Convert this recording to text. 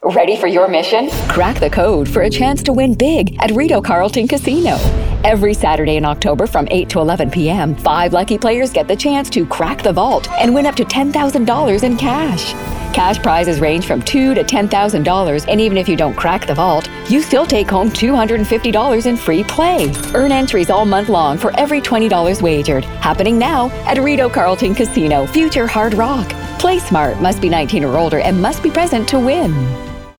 Ready for your mission? Crack the code for a chance to win big at Rito Carlton Casino. Every Saturday in October from 8 to 11 p.m., 5 lucky players get the chance to crack the vault and win up to $10,000 in cash. Cash prizes range from $2,000 to $10,000, and even if you don't crack the vault, you still take home $250 in free play. Earn entries all month long for every $20 wagered. Happening now at Rito Carlton Casino, Future Hard Rock. Play smart, must be 19 or older, and must be present to win.